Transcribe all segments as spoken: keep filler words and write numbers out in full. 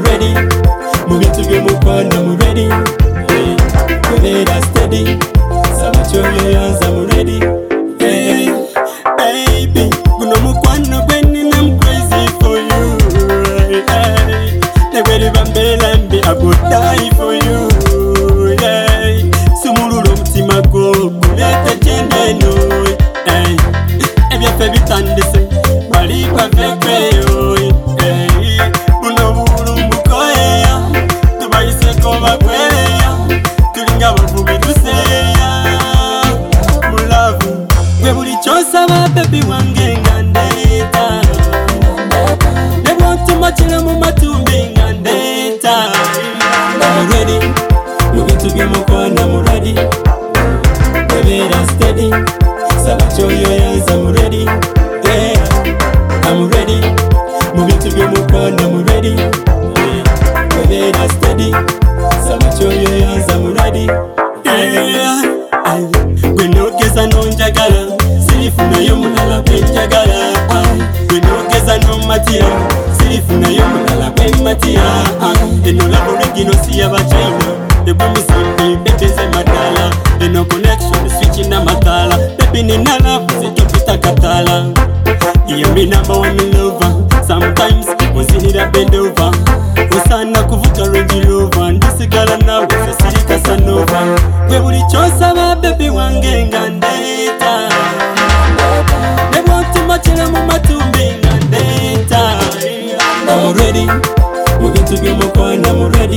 ready. Mu bintu by'umukwano I'm ready. Hey, kubera steady. Saba choyo yanza I'm ready. Hey, baby, guno mukwano gweni I'm crazy for you. Hey, neberi bambela mbi I go die for you. Hey, sumulula omutima gwo gulete kyendeno. Hey, ebyafe bitandise bali bavekweyo. Hey, buno bulumbukoya tubayiseko bakweya tulinga bavubi tuseya mulavu gwe buli kyosaba baby wange nga ndeeta ne bwontumakira mu matumbi nga ndeeta. I'm ready, mu bintu by'omukwano I'm ready. Bebeera steady, saba kyoyo yanza I'm ready. Yeah, I'm ready, mu bintu by'omukwano I'm ready. Bebeera steady, saba kyoyo yanza I'm ready. Yeah, gwe nogeza nonjagala sirifunayo mulala gwenjagala. Gwe nogeza nomatira sirifunayo mulala gwematira. Eno labule gino siya bachina ebumisimbi bebeze madala. Eno connection switch na matala. Baby nina love zitupita katala. You're my number one lover. Sometimes wazinira bend over. Usana kuvuta Range Rover. Ndisigala nawe sasiri Casanova. Gwe buli kyosaba baby wange nga ndeeta. Ne bwontumakira mu matumbi nga ndeeta. I'm ready, mu bintu by'omukwano I'm ready.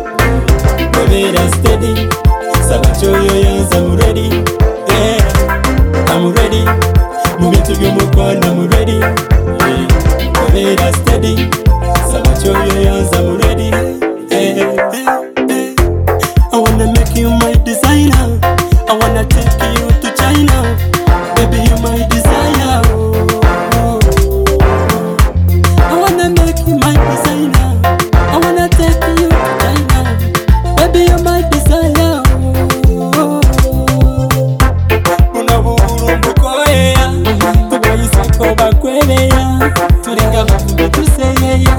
Bebeera steady, saba kyoyo yanza I'm ready. Yeah, I'm ready, mu bintu by'omukwano I'm ready. Yeah, bebeera steady, saba kyoyo yanza I'm ready. Yeah, I wanna make you my designer. I wanna take you to China. Baby you my desire. Oh, I wanna make you my designer. I wanna take you to China. Baby you my desire. Buno bulumbukoya tubayiseko bakwereya tulinga bavubi tuseyeya.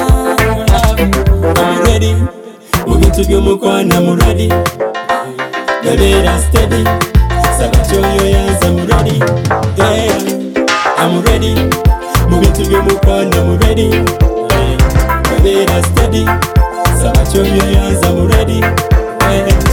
I'm ready, mu bintu by'omukwano I'm ready. Bebeera steady, saba kyoyo yanza I'm ready. Yeah, I'm ready, mu bintu by'omukwano I'm ready. Bebeera steady, saba kyoyo yanza I'm ready. Yeah.